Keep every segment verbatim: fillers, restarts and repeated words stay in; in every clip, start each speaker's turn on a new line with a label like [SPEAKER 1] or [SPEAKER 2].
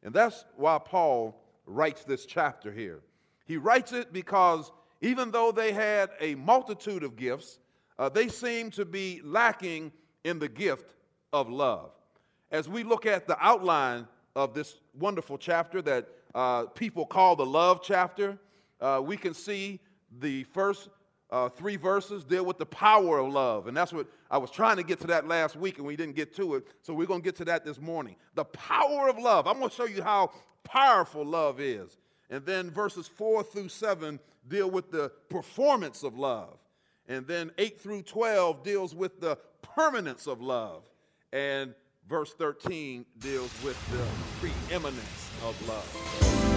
[SPEAKER 1] And that's why Paul writes this chapter here. He writes it because even though they had a multitude of gifts, uh, they seemed to be lacking in the gift of love. As we look at the outline of this wonderful chapter that uh, people call the love chapter, uh, we can see the first uh, three verses deal with the power of love. And that's what I was trying to get to that last week, and we didn't get to it. So we're going to get to that this morning. The power of love. I'm going to show you how powerful love is. And then verses four through seven deal with the performance of love. And then eight through twelve deals with the permanence of love. And verse thirteen deals with the preeminence of love.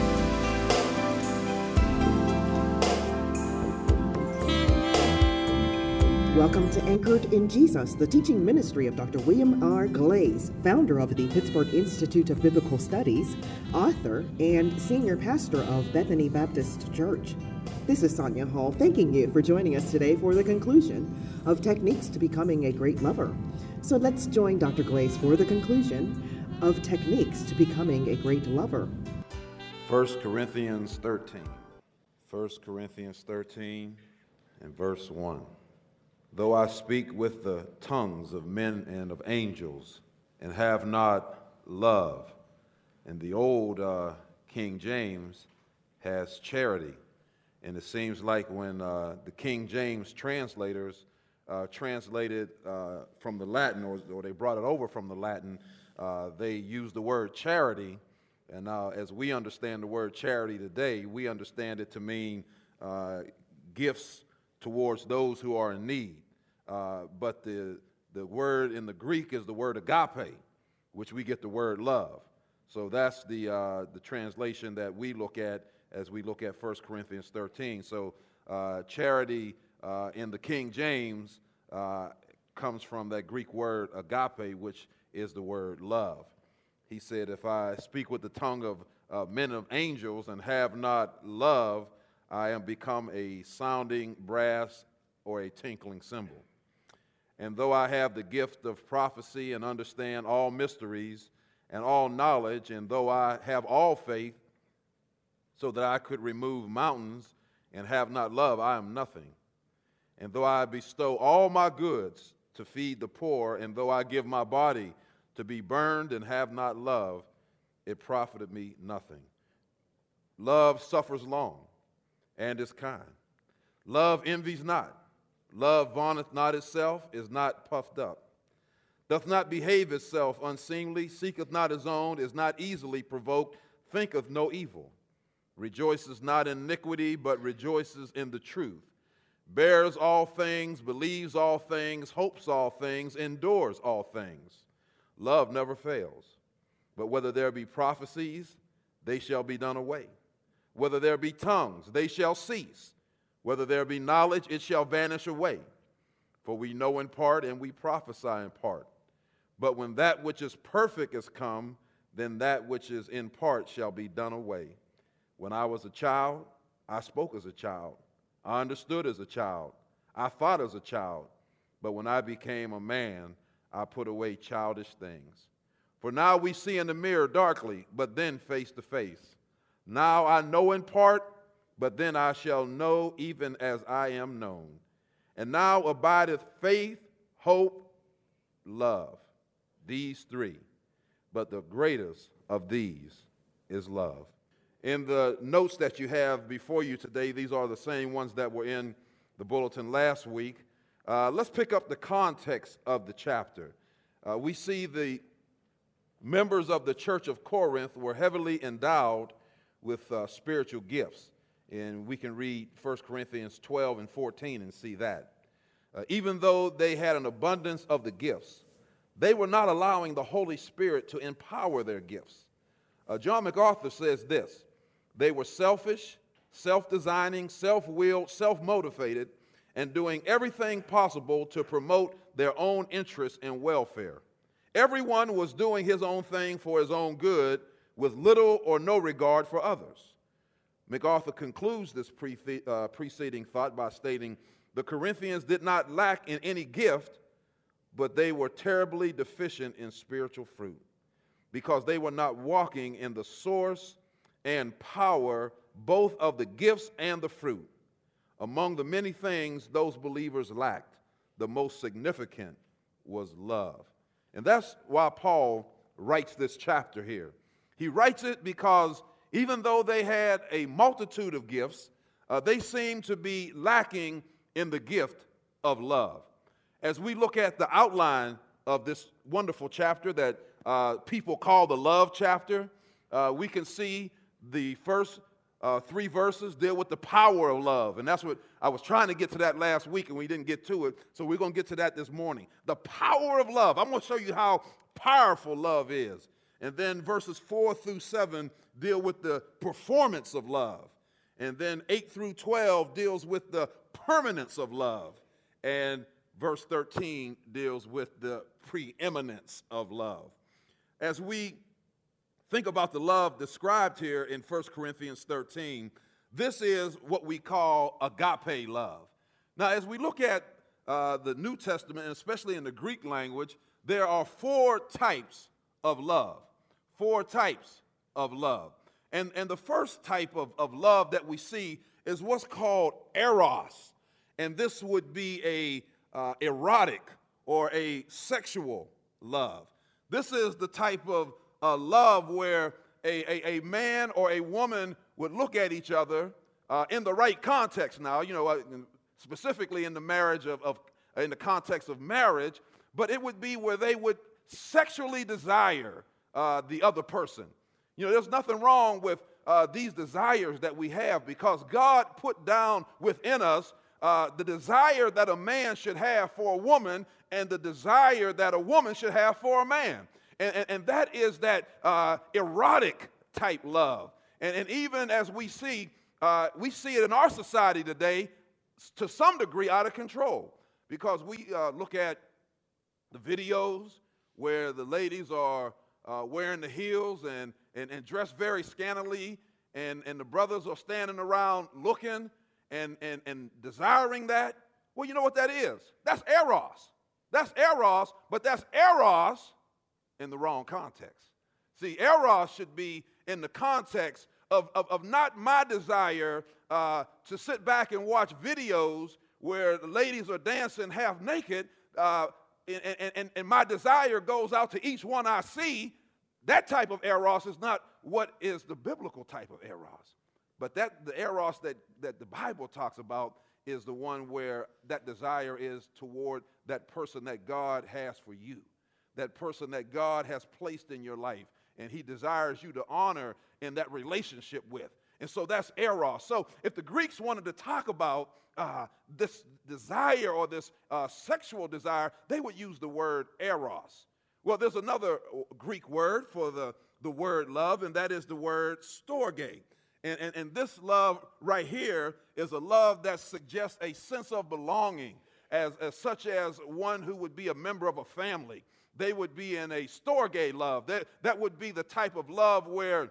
[SPEAKER 2] Welcome to Anchored in Jesus, the teaching ministry of Doctor William R. Glaze, founder of the Pittsburgh Institute of Biblical Studies, author, and senior pastor of Bethany Baptist Church. This is Sonia Hall, thanking you for joining us today for the conclusion of Techniques to Becoming a Great Lover. So let's join Doctor Glaze for the conclusion of Techniques to Becoming a Great Lover.
[SPEAKER 1] First Corinthians thirteen. First Corinthians thirteen and verse one. Though I speak with the tongues of men and of angels, and have not love. And the old uh, King James has charity. And it seems like when uh, the King James translators uh, translated uh, from the Latin, or, or they brought it over from the Latin, uh, they used the word charity. And now, as we understand the word charity today, we understand it to mean uh, gifts towards those who are in need. Uh, but the, the word in the Greek is the word agape, which we get the word love. So that's the, uh, the translation that we look at as we look at First Corinthians thirteen. So uh, charity uh, in the King James uh, comes from that Greek word agape, which is the word love. He said, if I speak with the tongue of uh, men of angels and have not love, I am become a sounding brass or a tinkling cymbal. And though I have the gift of prophecy and understand all mysteries and all knowledge, and though I have all faith so that I could remove mountains and have not love, I am nothing. And though I bestow all my goods to feed the poor, and though I give my body to be burned and have not love, it profited me nothing. Love suffers long and is kind. Love envies not. Love vaunteth not itself, is not puffed up, doth not behave itself unseemly, seeketh not his own, is not easily provoked, thinketh no evil, rejoices not in iniquity, but rejoices in the truth, bears all things, believes all things, hopes all things, endures all things. Love never fails. But whether there be prophecies, they shall be done away. Whether there be tongues, they shall cease. Whether there be knowledge, it shall vanish away. For we know in part, and we prophesy in part. But when that which is perfect is come, then that which is in part shall be done away. When I was a child, I spoke as a child. I understood as a child. I thought as a child. But when I became a man, I put away childish things. For now we see in the mirror darkly, but then face to face. Now I know in part, but then I shall know even as I am known. And now abideth faith, hope, love. These three. But the greatest of these is love. In the notes that you have before you today, these are the same ones that were in the bulletin last week. Uh, let's pick up the context of the chapter. Uh, we see the members of the church of Corinth were heavily endowed with uh, spiritual gifts. And we can read First Corinthians twelve and fourteen and see that. Uh, even though they had an abundance of the gifts, they were not allowing the Holy Spirit to empower their gifts. Uh, John MacArthur says this: they were selfish, self-designing, self-willed, self-motivated, and doing everything possible to promote their own interests and welfare. Everyone was doing his own thing for his own good, with little or no regard for others. MacArthur concludes this pre- uh, preceding thought by stating, the Corinthians did not lack in any gift, but they were terribly deficient in spiritual fruit. because they were not walking in the source and power both of the gifts and the fruit. Among the many things those believers lacked, the most significant was love. And that's why Paul writes this chapter here. He writes it because even though they had a multitude of gifts, uh, they seemed to be lacking in the gift of love. As we look at the outline of this wonderful chapter that uh, people call the love chapter, uh, we can see the first uh, three verses deal with the power of love. And that's what I was trying to get to that last week, and we didn't get to it. So we're going to get to that this morning. The power of love. I'm going to show you how powerful love is. And then verses four through seven deal with the performance of love. And then eight through twelve deals with the permanence of love. And verse thirteen deals with the preeminence of love. As we think about the love described here in First Corinthians thirteen, this is what we call agape love. Now, as we look at uh, the New Testament, and especially in the Greek language, there are four types of love. Four types of love. And, and the first type of, of love that we see is what's called eros. And this would be a uh, erotic or a sexual love. This is the type of uh, love where a, a, a man or a woman would look at each other uh, in the right context now, you know, uh, specifically in the marriage of, of, in the context of marriage, but it would be where they would sexually desire uh, the other person. You know, there's nothing wrong with uh, these desires that we have, because God put down within us uh, the desire that a man should have for a woman and the desire that a woman should have for a man. And, and, and that is that uh, erotic type love. And, and even as we see, uh, we see it in our society today to some degree out of control, because we uh, look at the videos where the ladies are uh, wearing the heels and, and, and dressed very scantily, and, and the brothers are standing around looking and, and, and desiring that. Well, you know what that is? That's eros. That's eros, but that's eros in the wrong context. See, eros should be in the context of, of, of not my desire uh, to sit back and watch videos where the ladies are dancing half naked, uh, and, and, and my desire goes out to each one I see. That type of eros is not what is the biblical type of eros. But that the eros that, that the Bible talks about is the one where that desire is toward that person that God has for you, that person that God has placed in your life, and he desires you to honor in that relationship with. And so that's eros. So if the Greeks wanted to talk about uh, this desire or this uh, sexual desire, they would use the word eros. Well, there's another Greek word for the, the word love, and that is the word storge. And, and, and this love right here is a love that suggests a sense of belonging, as, as such as one who would be a member of a family. They would be in a storge love. That, that would be the type of love where,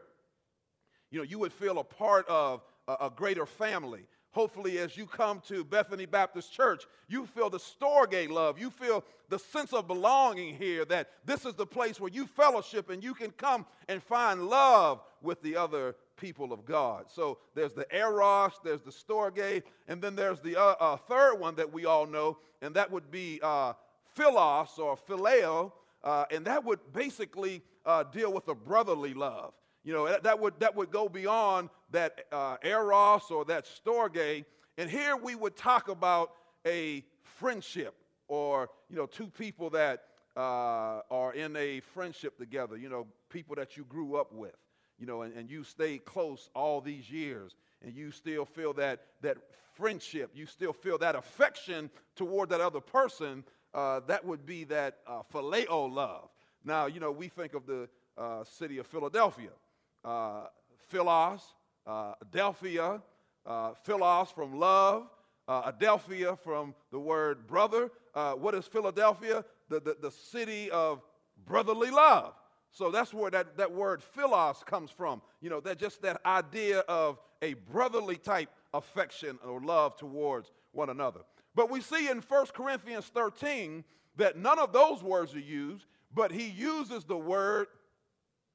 [SPEAKER 1] you know, you would feel a part of a, a greater family. Hopefully, as you come to Bethany Baptist Church, you feel the storge love. You feel the sense of belonging here, that this is the place where you fellowship and you can come and find love with the other people of God. So there's the eros, there's the storge, and then there's the uh, uh, third one that we all know, and that would be uh, philos or phileo, uh, and that would basically uh, deal with a brotherly love. You know, that, that would that would go beyond that uh, eros or that storge. And here we would talk about a friendship, or, you know, two people that uh, are in a friendship together, you know, people that you grew up with, you know, and, and you stayed close all these years, and you still feel that, that friendship, you still feel that affection toward that other person. Uh, that would be that uh, phileo love. Now, you know, we think of the uh, city of Philadelphia. Uh, Philos, uh, Adelphia, uh, Philos from love, uh, Adelphia from the word brother. Uh, what is Philadelphia? The, the, the city of brotherly love. So that's where that, that word philos comes from. You know, that just that idea of a brotherly type affection or love towards one another. But we see in First Corinthians thirteen that none of those words are used, but he uses the word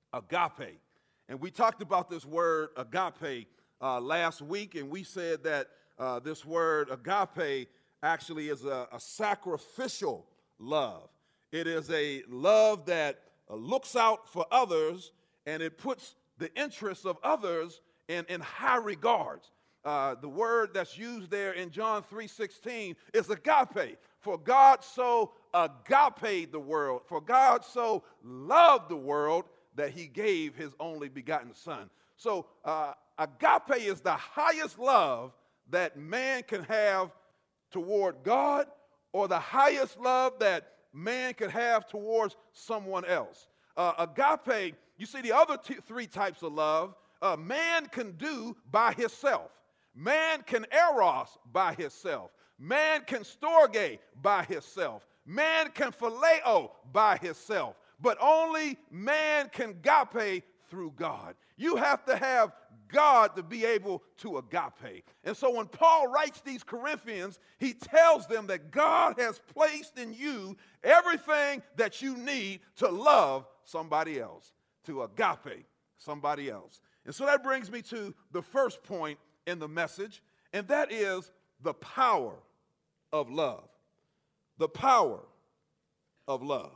[SPEAKER 1] agape. And we talked about this word agape uh, last week, and we said that uh, this word agape actually is a, a sacrificial love. It is a love that uh, looks out for others, and it puts the interests of others in, in high regards. Uh, the word that's used there in John three sixteen is agape. For God so agape the world, for God so loved the world that he gave his only begotten son. So uh, agape is the highest love that man can have toward God, or the highest love that man could have towards someone else. Uh, agape, you see the other two, three types of love, uh, man can do by himself. Man can eros by himself. Man can storge by himself. Man can phileo by himself. But only man can agape through God. You have to have God to be able to agape. And so when Paul writes these Corinthians, he tells them that God has placed in you everything that you need to love somebody else, to agape somebody else. And so that brings me to the first point in the message, and that is the power of love. The power of love.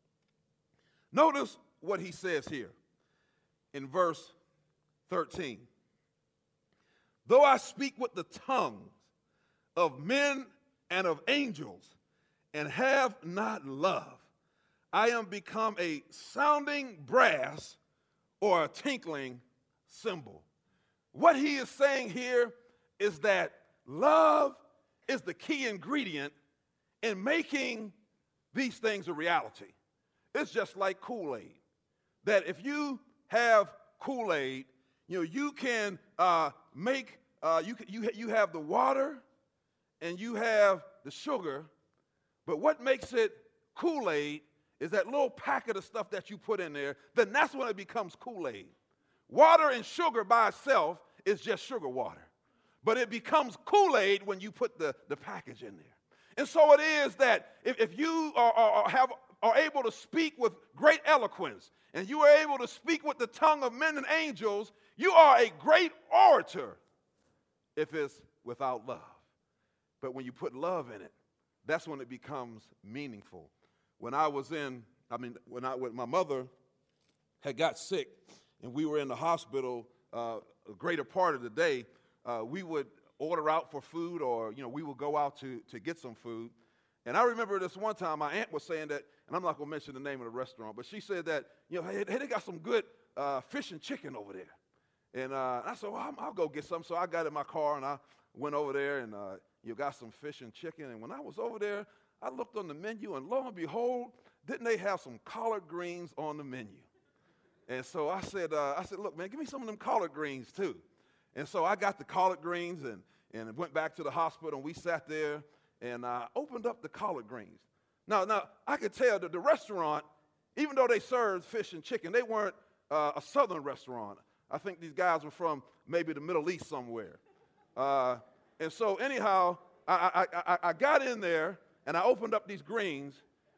[SPEAKER 1] Notice what he says here in verse thirteen. Though I speak with the tongues of men and of angels and have not love, I am become a sounding brass or a tinkling cymbal. What he is saying here is that love is the key ingredient in making these things a reality. It's just like Kool-Aid, that if you have Kool-Aid, you know, you can uh, make, uh, you, can, you, you have the water and you have the sugar, but what makes it Kool-Aid is that little packet of stuff that you put in there, then that's when it becomes Kool-Aid. Water and sugar by itself is just sugar water, but it becomes Kool-Aid when you put the, the package in there. And so it is that if, if you are, are, have, are able to speak with great eloquence, and you are able to speak with the tongue of men and angels, you are a great orator if it's without love. But when you put love in it, that's when it becomes meaningful. When I was in, I mean, when I, when my mother had got sick and we were in the hospital uh, a greater part of the day, uh, we would order out for food, or, you know, we would go out to, to get some food. And I remember this one time my aunt was saying that, and I'm not going to mention the name of the restaurant, but she said that, you know, hey, hey they got some good uh, fish and chicken over there. And uh, I said, well, I'll, I'll go get some. So I got in my car and I went over there and, uh, you know, got some fish and chicken. And when I was over there, I looked on the menu, and lo and behold, didn't they have some collard greens on the menu? And so I said, uh, I said, look, man, give me some of them collard greens too. And so I got the collard greens and, and went back to the hospital, and we sat there and uh, opened up the collard greens. Now, now I could tell that the restaurant, even though they served fish and chicken, they weren't uh, a southern restaurant. I think these guys were from maybe the Middle East somewhere. Uh, and so anyhow, I, I, I, I got in there, and I opened up these greens,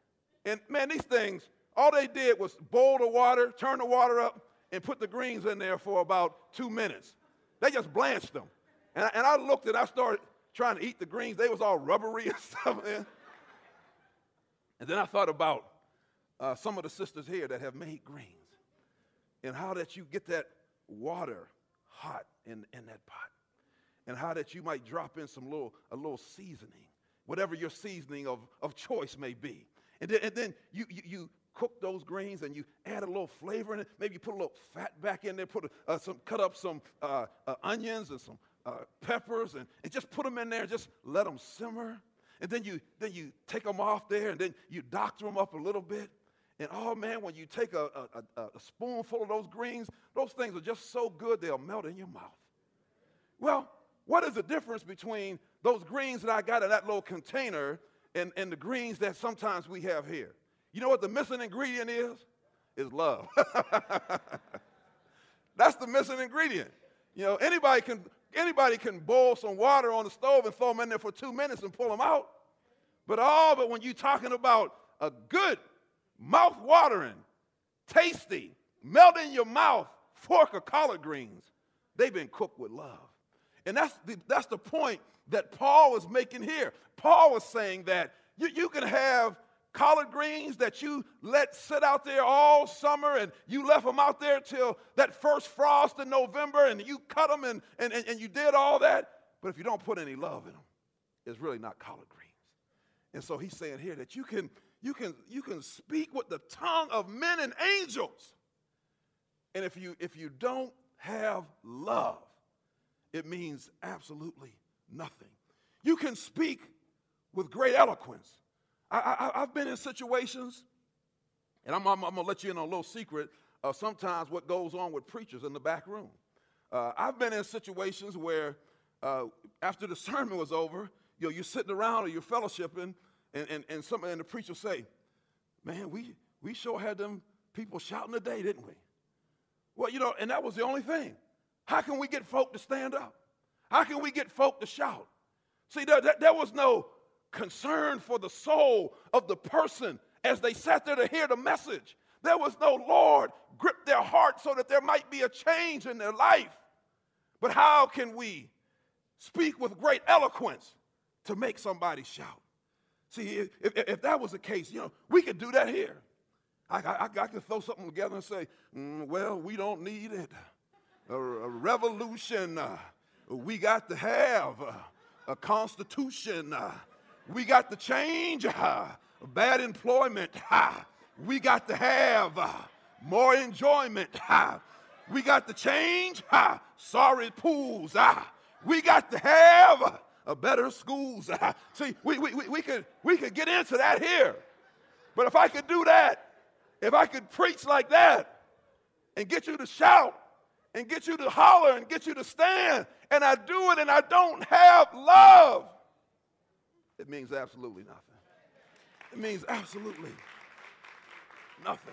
[SPEAKER 1] and man, these things, all they did was boil the water, turn the water up, and put the greens in there for about two minutes. They just blanched them. And I, and I looked and I started trying to eat the greens. They was all rubbery and stuff, man. And then I thought about uh, some of the sisters here that have made greens and how that you get that water hot in, in that pot, and how that you might drop in some little, a little seasoning, whatever your seasoning of, of choice may be. And then, and then you, you, you cook those greens and you add a little flavor in it. Maybe you put a little fat back in there, put a, uh, some, cut up some uh, uh, onions and some uh, peppers, and, and just put them in there and just let them simmer. And then you, then you take them off there, and then you doctor them up a little bit. And oh man, when you take a, a, a spoonful of those greens, those things are just so good they'll melt in your mouth. Well, what is the difference between those greens that I got in that little container and, and the greens that sometimes we have here? You know what the missing ingredient is? Is love. That's the missing ingredient. You know, anybody can, anybody can boil some water on the stove and throw them in there for two minutes and pull them out. But all but when you're talking about a good, mouth-watering, tasty, melt in your mouth fork of collard greens. They've been cooked with love. And that's the, that's the point that Paul was making here. Paul was saying that you, you can have collard greens that you let sit out there all summer, and you left them out there till that first frost in November, and you cut them and, and, and you did all that. But if you don't put any love in them, it's really not collard greens. And so he's saying here that you can, you can, you can speak with the tongue of men and angels. And if you, if you don't have love, it means absolutely nothing. You can speak with great eloquence. I, I, I've been in situations, and I'm, I'm, I'm going to let you in on a little secret of sometimes what goes on with preachers in the back room. Uh, I've been in situations where uh, after the sermon was over, you know, you're sitting around or you're fellowshipping, and, and, and, some, and the preacher say, man, we, we sure had them people shouting today, didn't we? Well, you know, and that was the only thing. How can we get folk to stand up? How can we get folk to shout? See, there, there, there was no concern for the soul of the person as they sat there to hear the message. There was no, Lord, grip their heart so that there might be a change in their life. But how can we speak with great eloquence to make somebody shout? See, if, if, if that was the case, you know, we could do that here. I, I, I could throw something together and say, mm, well, we don't need it. A, a revolution. Uh, we got to have uh, a constitution. Uh, we got to change. Uh, bad employment. Uh, we got to have uh, more enjoyment. Uh, we got to change. Uh, sorry pools. Uh, we got to have uh, a better schools. Uh, see, we, we, we, we, could, we could get into that here. But if I could do that, if I could preach like that and get you to shout and get you to holler and get you to stand, and I do it and I don't have love, it means absolutely nothing. It means absolutely nothing.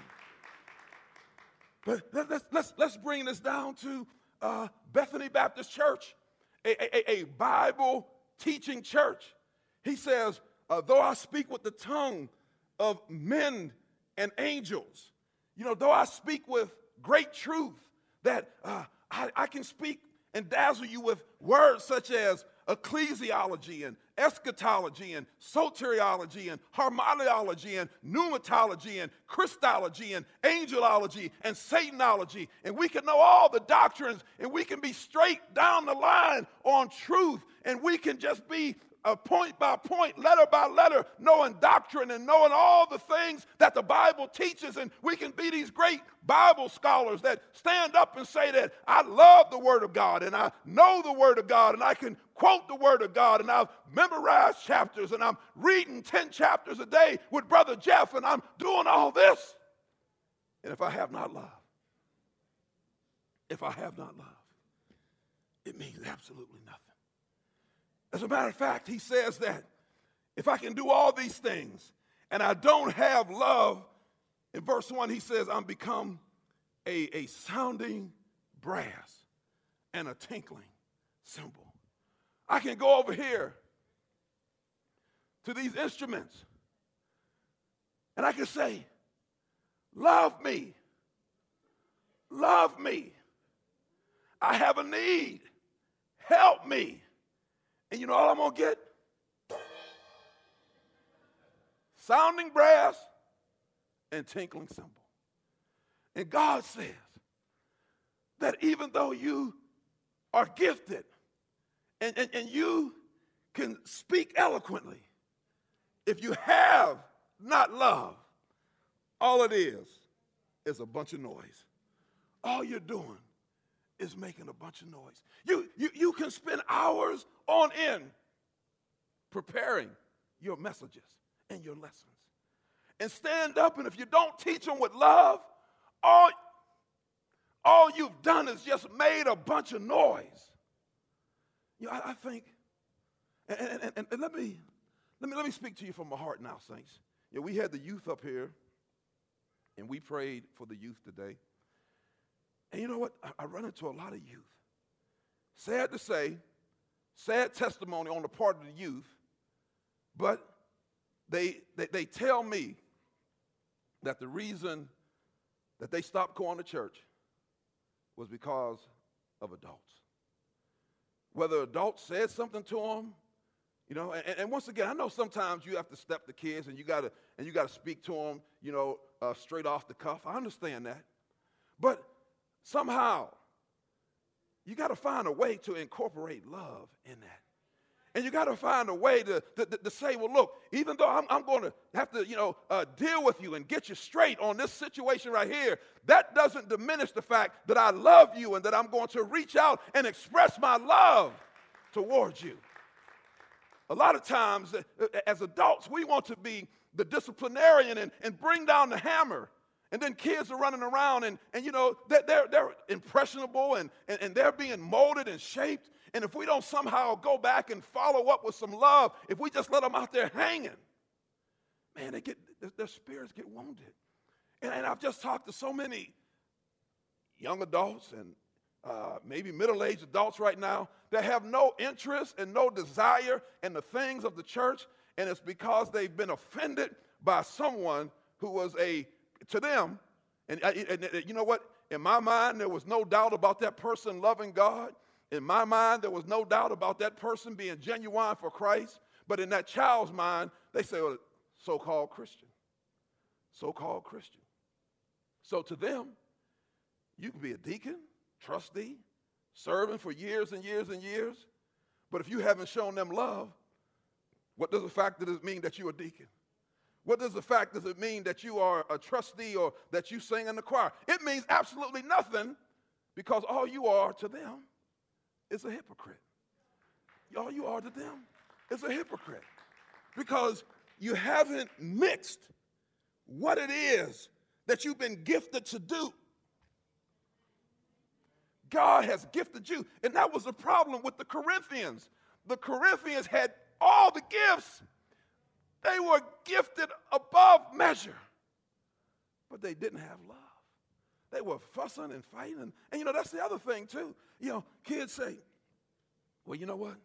[SPEAKER 1] But let's, let's, let's bring this down to uh, Bethany Baptist Church, a, a, a Bible teaching church. He says, uh, though I speak with the tongue of men and angels, you know, though I speak with great truth, that uh, I, I can speak and dazzle you with words such as ecclesiology and eschatology and soteriology and harmoniology and pneumatology and Christology and angelology and Satanology, and we can know all the doctrines, and we can be straight down the line on truth, and we can just be Uh, point by point, letter by letter, knowing doctrine and knowing all the things that the Bible teaches. And we can be these great Bible scholars that stand up and say that I love the Word of God and I know the Word of God and I can quote the Word of God and I've memorized chapters and I'm reading ten chapters a day with Brother Jeff and I'm doing all this. And if I have not love, if I have not love, it means absolutely nothing. As a matter of fact, he says that if I can do all these things and I don't have love, in verse one, he says, I'm become a, a sounding brass and a tinkling cymbal. I can go over here to these instruments and I can say, love me, love me. I have a need, help me. And you know all I'm going to get? Sounding brass and tinkling cymbal. And God says that even though you are gifted and, and, and you can speak eloquently, if you have not love, all it is is a bunch of noise. All you're doing is making a bunch of noise. You, you, you can spend hours on end preparing your messages and your lessons. And stand up, and if you don't teach them with love, all, all you've done is just made a bunch of noise. You know, I, I think, and, and, and, and let me let me let me speak to you from my heart now, saints. You know, we had the youth up here, and we prayed for the youth today. And you know what? I, I run into a lot of youth. Sad to say, sad testimony on the part of the youth, but they, they, they tell me that the reason that they stopped going to church was because of adults. Whether adults said something to them, you know, and, and once again, I know sometimes you have to step the kids and you gotta and you gotta speak to them, you know, uh, straight off the cuff. I understand that, but somehow you got to find a way to incorporate love in that. And you got to find a way to, to, to say, well, look, even though I'm, I'm going to have to, you know, uh, deal with you and get you straight on this situation right here, that doesn't diminish the fact that I love you and that I'm going to reach out and express my love towards you. A lot of times, as adults, we want to be the disciplinarian and, and bring down the hammer. And then kids are running around and, and you know, they're, they're, they're impressionable and, and, and they're being molded and shaped. And if we don't somehow go back and follow up with some love, if we just let them out there hanging, man, they get their, their spirits get wounded. And, and I've just talked to so many young adults and uh, maybe middle-aged adults right now that have no interest and no desire in the things of the church, and it's because they've been offended by someone who was a, to them, and, and, and you know what? In my mind, there was no doubt about that person loving God. In my mind, there was no doubt about that person being genuine for Christ. But in that child's mind, they say, well, so-called Christian. So-called Christian. So to them, you can be a deacon, trustee, serving for years and years and years. But if you haven't shown them love, what does the fact does it mean that you're a deacon? What does the fact does it mean that you are a trustee or that you sing in the choir? It means absolutely nothing, because all you are to them is a hypocrite. All you are to them is a hypocrite, because you haven't mixed what it is that you've been gifted to do. God has gifted you, and that was the problem with the Corinthians. The Corinthians had all the gifts. They were gifted above measure, but they didn't have love. They were fussing and fighting. And, and, you know, that's the other thing, too. You know, kids say, well, you know what?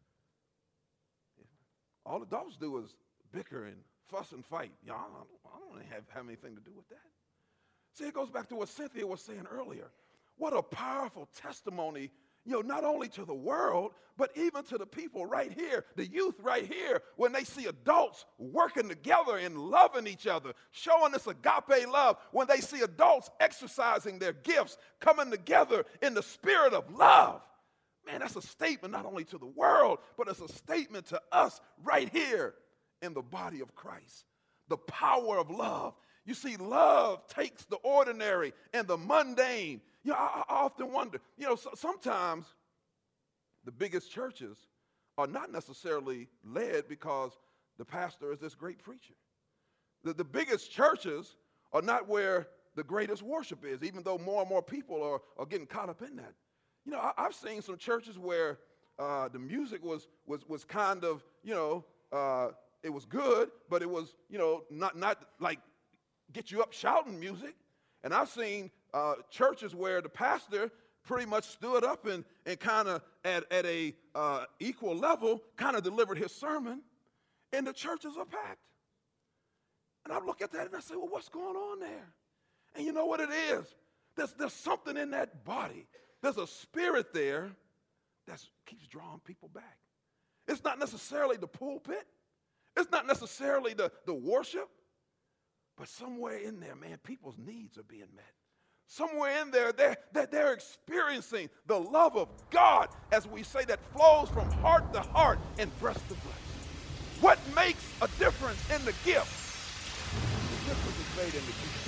[SPEAKER 1] All adults do is bicker and fuss and fight. You know, I don't, I don't have, have anything to do with that. See, it goes back to what Cynthia was saying earlier. What a powerful testimony, you know, not only to the world, but even to the people right here, the youth right here, when they see adults working together and loving each other, showing this agape love, when they see adults exercising their gifts, coming together in the spirit of love. Man, that's a statement not only to the world, but it's a statement to us right here in the body of Christ. The power of love. You see, love takes the ordinary and the mundane. You know, I, I often wonder, you know, so, sometimes the biggest churches are not necessarily led because the pastor is this great preacher. The, the biggest churches are not where the greatest worship is, even though more and more people are, are getting caught up in that. You know, I, I've seen some churches where uh, the music was, was, was kind of, you know, uh, it was good, but it was, you know, not, not like get you up shouting music. And I've seen uh, churches where the pastor pretty much stood up and, and kind of at, at a uh, equal level kind of delivered his sermon, and the churches are packed. And I look at that and I say, well, what's going on there? And you know what it is? There's, there's something in that body. There's a spirit there that keeps drawing people back. It's not necessarily the pulpit. It's not necessarily the, the worship. But somewhere in there, man, people's needs are being met. Somewhere in there, they're, that they're experiencing the love of God, as we say, that flows from heart to heart and breast to breast. What makes a difference in the gift? The difference is made in the gift.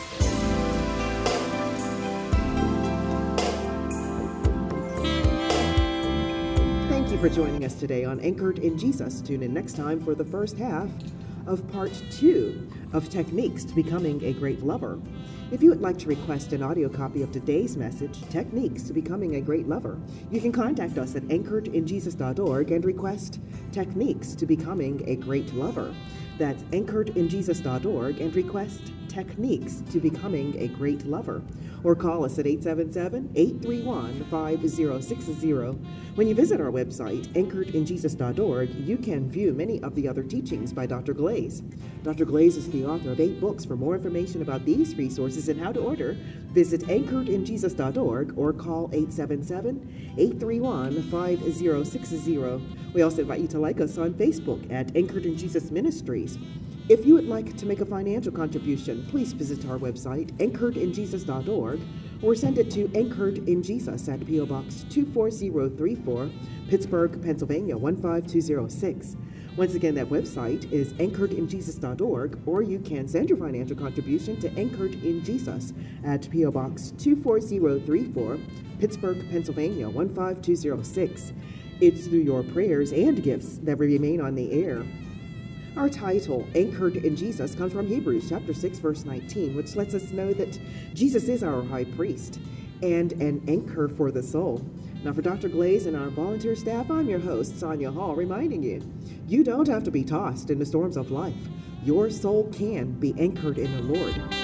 [SPEAKER 2] Thank you for joining us today on Anchored in Jesus. Tune in next time for the first half of part two of Techniques to Becoming a Great Lover. If you would like to request an audio copy of today's message, Techniques to Becoming a Great Lover, you can contact us at anchored in jesus dot org and request Techniques to Becoming a Great Lover. That's anchored in jesus dot org and request techniques to becoming a great lover. Or call us at eight seven seven, eight three one, five zero six zero. When you visit our website, anchored in jesus dot org, you can view many of the other teachings by Doctor Glaze. Doctor Glaze is the author of eight books. For more information about these resources and how to order, visit anchored in jesus dot org or call eight seven seven, eight three one, five zero six zero. We also invite you to like us on Facebook at Anchored in Jesus Ministries. If you would like to make a financial contribution, please visit our website, anchored in jesus dot org, or send it to Anchored in Jesus at P O Box two four zero three four, Pittsburgh, Pennsylvania one five two zero six. Once again, that website is anchored in jesus dot org, or you can send your financial contribution to Anchored in Jesus at P O Box two four zero three four, Pittsburgh, Pennsylvania one five two zero six. It's through your prayers and gifts that we remain on the air. Our title, Anchored in Jesus, comes from Hebrews chapter six, verse nineteen, which lets us know that Jesus is our high priest and an anchor for the soul. Now, for Doctor Glaze and our volunteer staff, I'm your host, Sonia Hall, reminding you, you don't have to be tossed in the storms of life. Your soul can be anchored in the Lord.